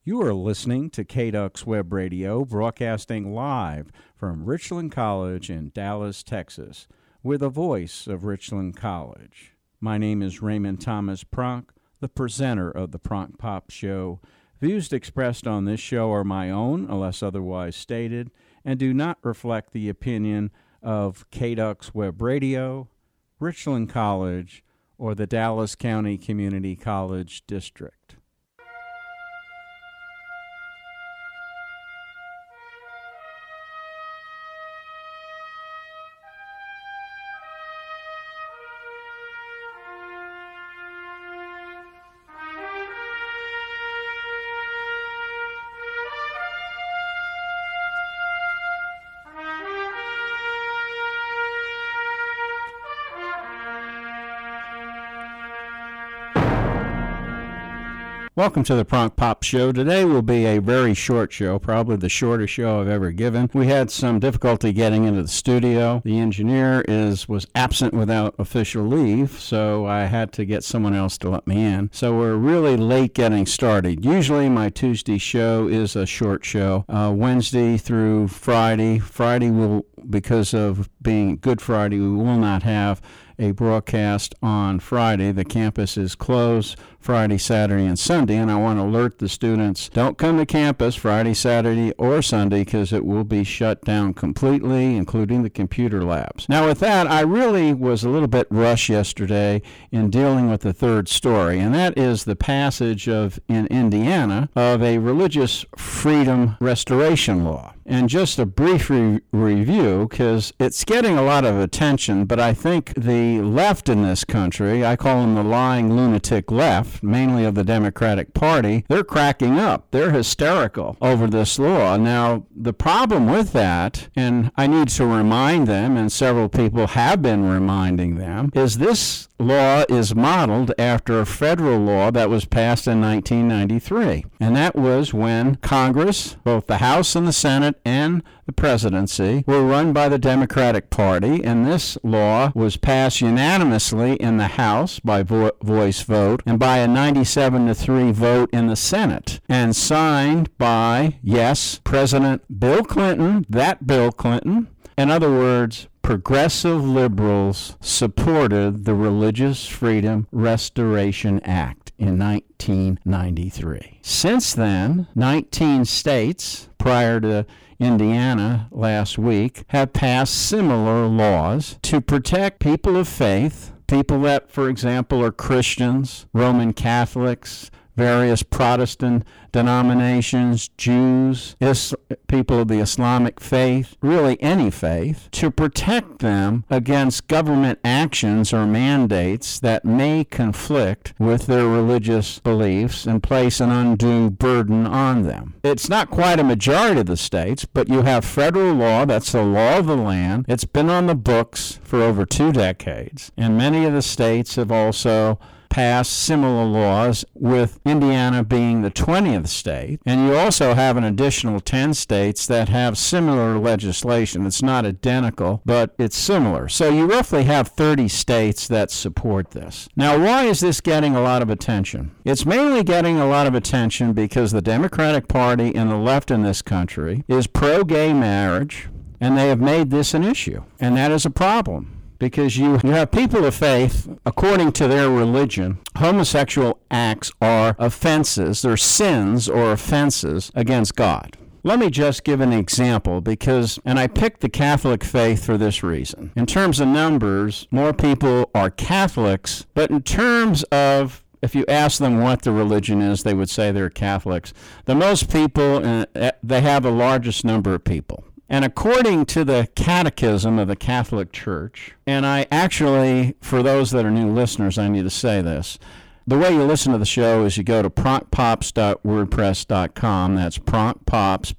You are listening to KDUX Web Radio, broadcasting live from Richland College in Dallas, Texas, with a voice of Richland College. My name is Raymond Thomas Pronk, the presenter of the Pronk Pop Show. Views expressed on this show are my own, unless otherwise stated, and do not reflect the opinion of KDUX Web Radio, Richland College, or the Dallas County Community College District. Welcome to the Pronk Pop Show. Today will be a very short show, probably the shortest show I've ever given. We had some difficulty getting into the studio. The engineer was absent without official leave, so I had to get someone else to let me in. So we're really late getting started. Usually my Tuesday show is a short show, Wednesday through Friday. Friday will, because of being Good Friday, we will not have a broadcast on Friday. The campus is closed Friday, Saturday, and Sunday, and I want to alert the students, don't come to campus Friday, Saturday, or Sunday because it will be shut down completely, including the computer labs. Now with that, I really was a little bit rushed yesterday in dealing with the third story, and that is the passage in Indiana of a religious freedom restoration law. And just a brief review, because it's getting a lot of attention, but I think the left in this country, I call them the lying lunatic left, mainly of the Democratic Party, they're cracking up. They're hysterical over this law. Now, the problem with that, and I need to remind them, and several people have been reminding them, is this law is modeled after a federal law that was passed in 1993. And that was when Congress, both the House and the Senate and the presidency, were run by the Democratic Party, and this law was passed unanimously in the House by voice vote and by a 97-3 vote in the Senate, and signed by, yes, President Bill Clinton, that Bill Clinton. In other words, progressive liberals supported the Religious Freedom Restoration Act in 1993. Since then, 19 states, prior to Indiana last week, have passed similar laws to protect people of faith, people that, for example, are Christians, Roman Catholics, various Protestant denominations, Jews, people of the Islamic faith, really any faith, to protect them against government actions or mandates that may conflict with their religious beliefs and place an undue burden on them. It's not quite a majority of the states, but you have federal law, that's the law of the land. It's been on the books for over 2 decades, and many of the states have also passed similar laws, with Indiana being the 20th state. And you also have an additional 10 states that have similar legislation. It's not identical, but it's similar. So you roughly have 30 states that support this. Now, why is this getting a lot of attention? It's mainly getting a lot of attention because the Democratic Party and the left in this country is pro-gay marriage, and they have made this an issue. And that is a problem. Because you have people of faith, according to their religion, homosexual acts are offenses, they're sins or offenses against God. Let me just give an example and I picked the Catholic faith for this reason. In terms of numbers, more people are Catholics, but in terms of, if you ask them what the religion is, they would say they're Catholics. The most people, they have the largest number of people. And according to the Catechism of the Catholic Church, and I actually, for those that are new listeners, I need to say this. The way you listen to the show is you go to pronkpops.wordpress.com. That's pronkpops,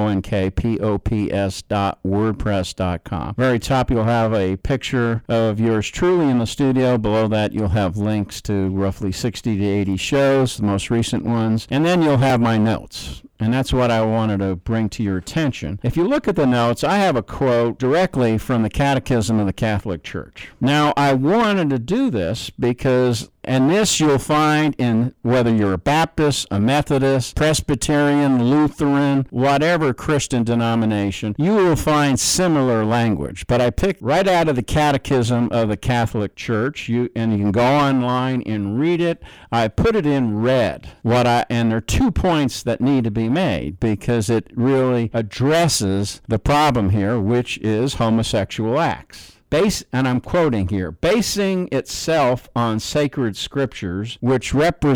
pronkpops.wordpress.com. Very top, you'll have a picture of yours truly in the studio. Below that, you'll have links to roughly 60 to 80 shows, the most recent ones. And then you'll have my notes. And that's what I wanted to bring to your attention. If you look at the notes, I have a quote directly from the Catechism of the Catholic Church. Now, I wanted to do this because And this you'll find in whether you're a Baptist, a Methodist, Presbyterian, Lutheran, whatever Christian denomination, you will find similar language. But I picked right out of the Catechism of the Catholic Church, and you can go online and read it. I put it in red. And there are 2 points that need to be made because it really addresses the problem here, which is homosexual acts. And I'm quoting here, basing itself on sacred scriptures, which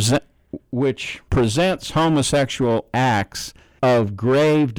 presents homosexual acts of grave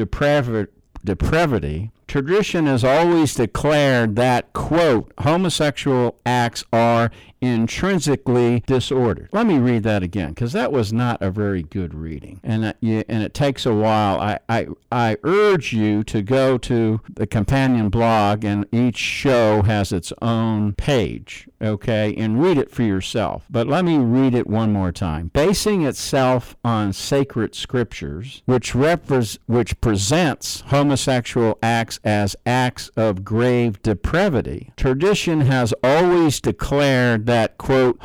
depravity, tradition has always declared that, quote, homosexual acts are intrinsically disordered. Let me read that again, because that was not a very good reading, and it takes a while. I urge you to go to the companion blog, and each show has its own page, okay, and read it for yourself. But let me read it one more time. Basing itself on sacred scriptures, which presents homosexual acts as acts of grave depravity, tradition has always declared that, quote,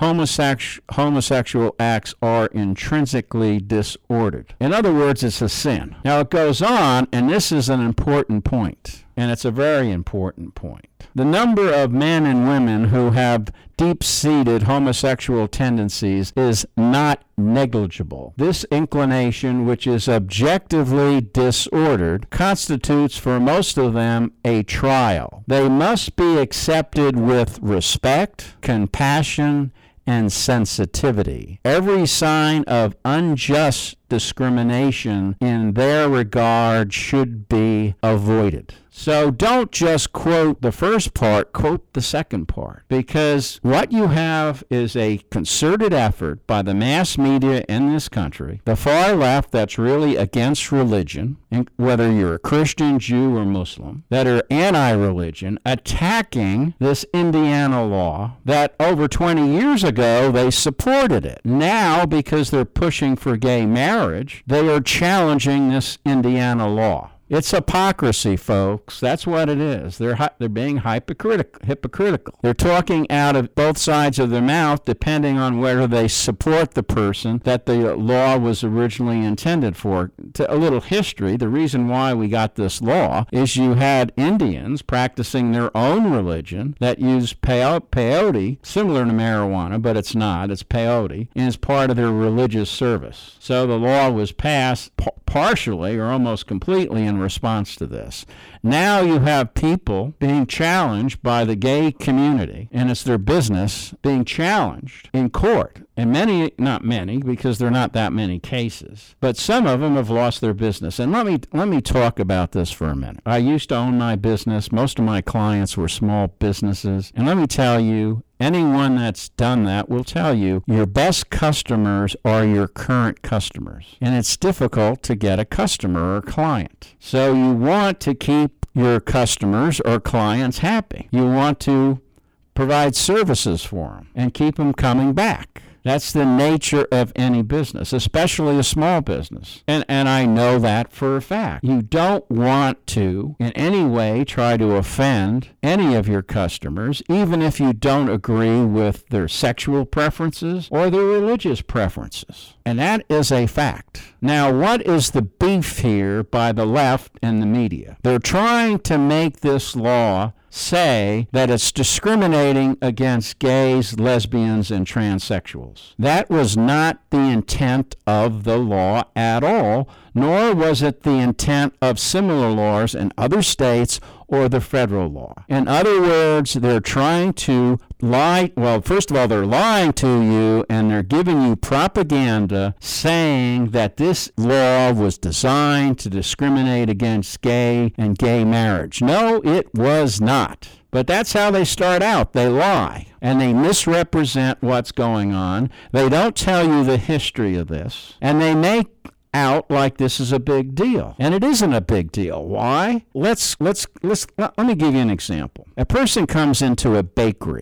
homosexual acts are intrinsically disordered. In other words, it's a sin. Now it goes on, and this is an important point, and it's a very important point. The number of men and women who have deep-seated homosexual tendencies is not negligible. This inclination, which is objectively disordered, constitutes for most of them a trial. They must be accepted with respect, compassion, and sensitivity. Every sign of unjust discrimination in their regard should be avoided. So don't just quote the first part, quote the second part, because what you have is a concerted effort by the mass media in this country, the far left that's really against religion, and whether you're a Christian, Jew, or Muslim, that are anti-religion, attacking this Indiana law that over 20 years ago they supported it. Now, because they're pushing for gay marriage, they are challenging this Indiana law. It's hypocrisy, folks. That's what it is. They're being hypocritical. They're talking out of both sides of their mouth, depending on whether they support the person that the law was originally intended for. A little history, the reason why we got this law is you had Indians practicing their own religion that used peyote, similar to marijuana, but it's not. It's peyote, and it's part of their religious service. So the law was passed partially or almost completely in response to this. Now you have people being challenged by the gay community, and it's their business, being challenged in court. And many, not many, because there are not that many cases, but some of them have lost their business. And let me talk about this for a minute. I used to own my business. Most of my clients were small businesses. And let me tell you, anyone that's done that will tell you your best customers are your current customers. And it's difficult to get a customer or client. So you want to keep your customers or clients happy. You want to provide services for them and keep them coming back. That's the nature of any business, especially a small business. And I know that for a fact. You don't want to in any way try to offend any of your customers, even if you don't agree with their sexual preferences or their religious preferences. And that is a fact. Now, what is the beef here by the left and the media? They're trying to make this law say that it's discriminating against gays, lesbians, and transsexuals. That was not the intent of the law at all, nor was it the intent of similar laws in other states or the federal law. In other words, they're trying to lie. Well, first of all, they're lying to you, and they're giving you propaganda saying that this law was designed to discriminate against gay and gay marriage. No, it was not. But that's how they start out. They lie, and they misrepresent what's going on. They don't tell you the history of this, and they make out like this is a big deal. And it isn't a big deal. Why? Let me give you an example. A person comes into a bakery,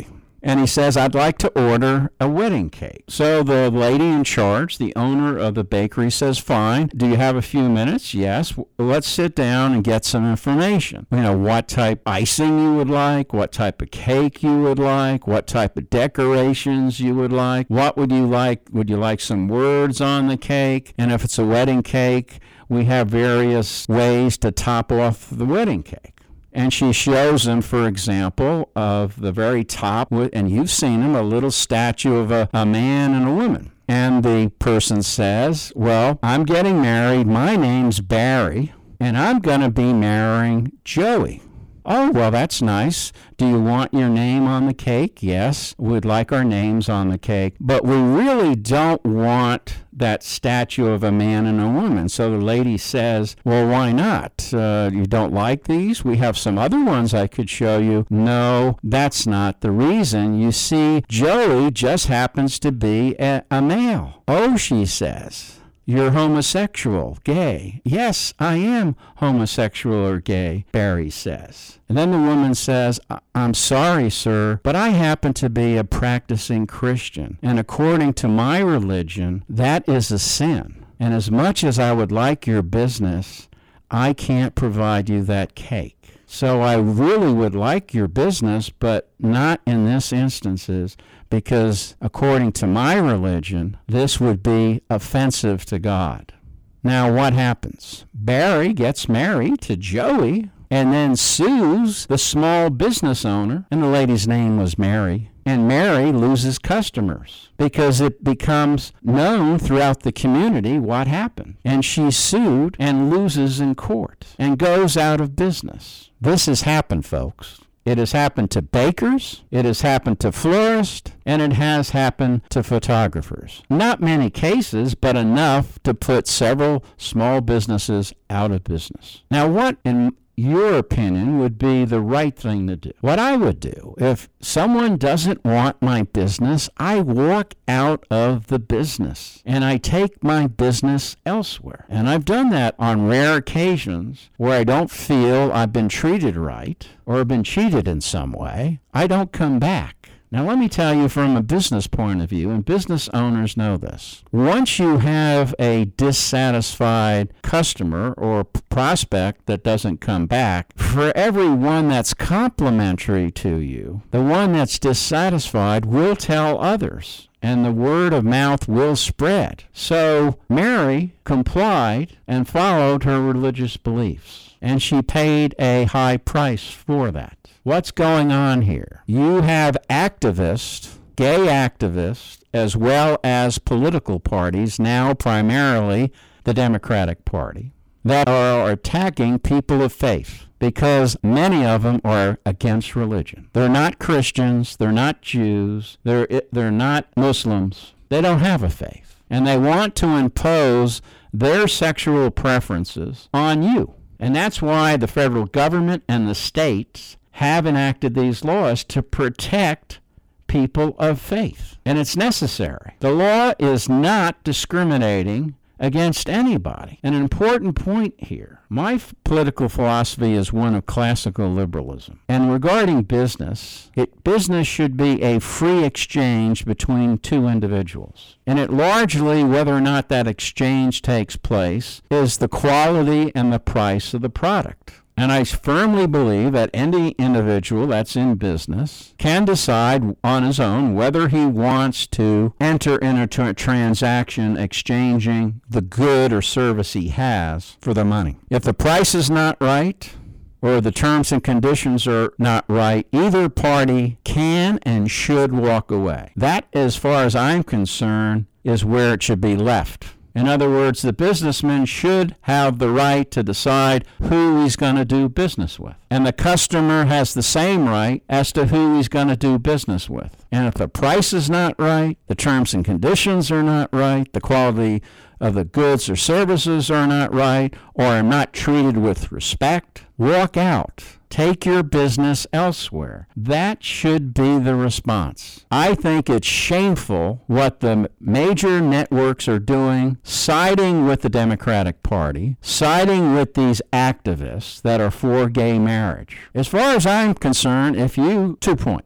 And he says, I'd like to order a wedding cake. So the lady in charge, the owner of the bakery, says, fine. Do you have a few minutes? Yes. Let's sit down and get some information. What type icing you would like, what type of cake you would like, what type of decorations you would like. What would you like? Would you like some words on the cake? And if it's a wedding cake, we have various ways to top off the wedding cake. And she shows them, for example, of the very top, and you've seen them, a little statue of a man and a woman. And the person says, well, I'm getting married. My name's Barry, and I'm going to be marrying Joey. Oh, well, that's nice. Do you want your name on the cake? Yes, we'd like our names on the cake. But we really don't want that statue of a man and a woman. So the lady says, well, why not? You don't like these? We have some other ones I could show you. No, that's not the reason. You see, Joey just happens to be a male. Oh, she says. You're homosexual, gay. Yes, I am homosexual or gay, Barry says. And then the woman says, I'm sorry, sir, but I happen to be a practicing Christian. And according to my religion, that is a sin. And as much as I would like your business, I can't provide you that cake. So I really would like your business, but not in this instances, because according to my religion, this would be offensive to God. Now what happens? Barry gets married to Joey and then sues the small business owner, and the lady's name was Mary. And Mary loses customers because it becomes known throughout the community what happened. And she's sued and loses in court and goes out of business. This has happened, folks. It has happened to bakers, it has happened to florists, and it has happened to photographers. Not many cases, but enough to put several small businesses out of business. Now, what in your opinion would be the right thing to do? What I would do, if someone doesn't want my business, I walk out of the business and I take my business elsewhere. And I've done that on rare occasions where I don't feel I've been treated right or been cheated in some way. I don't come back. Now, let me tell you from a business point of view, and business owners know this. Once you have a dissatisfied customer or prospect that doesn't come back, for every one that's complimentary to you, the one that's dissatisfied will tell others, and the word of mouth will spread. So Mary complied and followed her religious beliefs, and she paid a high price for that. What's going on here? You have activists, gay activists, as well as political parties, now primarily the Democratic Party, that are attacking people of faith because many of them are against religion. They're not Christians, they're not Jews, they're not Muslims. They don't have a faith. And they want to impose their sexual preferences on you. And that's why the federal government and the states have enacted these laws to protect people of faith. And it's necessary. The law is not discriminating against anybody. An important point here. My political philosophy is one of classical liberalism. And regarding business, business should be a free exchange between two individuals. And it largely, whether or not that exchange takes place, is the quality and the price of the product. And I firmly believe that any individual that's in business can decide on his own whether he wants to enter into a transaction exchanging the good or service he has for the money. If the price is not right, or the terms and conditions are not right, either party can and should walk away. That, as far as I'm concerned, is where it should be left. In other words, the businessman should have the right to decide who he's going to do business with. And the customer has the same right as to who he's going to do business with. And if the price is not right, the terms and conditions are not right, the quality of the goods or services are not right, or are not treated with respect, walk out. Take your business elsewhere. That should be the response. I think it's shameful what the major networks are doing, siding with the Democratic Party, siding with these activists that are for gay marriage. As far as I'm concerned, 2 points.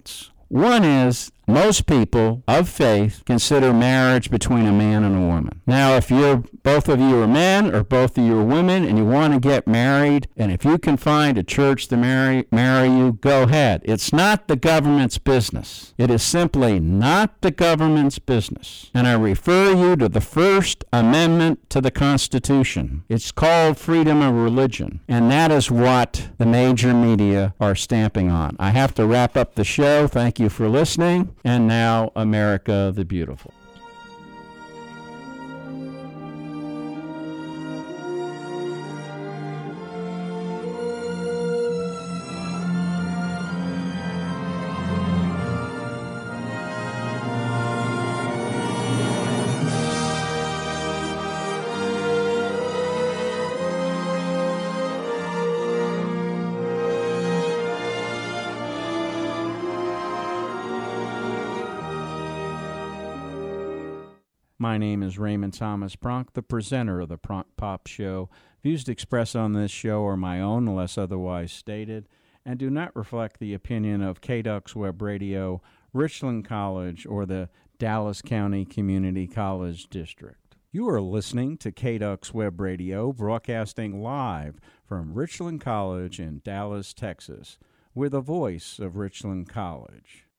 One is most people of faith consider marriage between a man and a woman. Now, if both of you are men or both of you are women and you want to get married, and if you can find a church to marry you, go ahead. It's not the government's business. It is simply not the government's business. And I refer you to the First Amendment to the Constitution. It's called freedom of religion, and that is what the major media are stamping on. I have to wrap up the show. Thank you for listening. And now, America the Beautiful. My name is Raymond Thomas Pronk, the presenter of the Pronk Pop Show. Views expressed on this show are my own, unless otherwise stated, and do not reflect the opinion of KDUX Web Radio, Richland College, or the Dallas County Community College District. You are listening to KDUX Web Radio, broadcasting live from Richland College in Dallas, Texas. We're the voice of Richland College.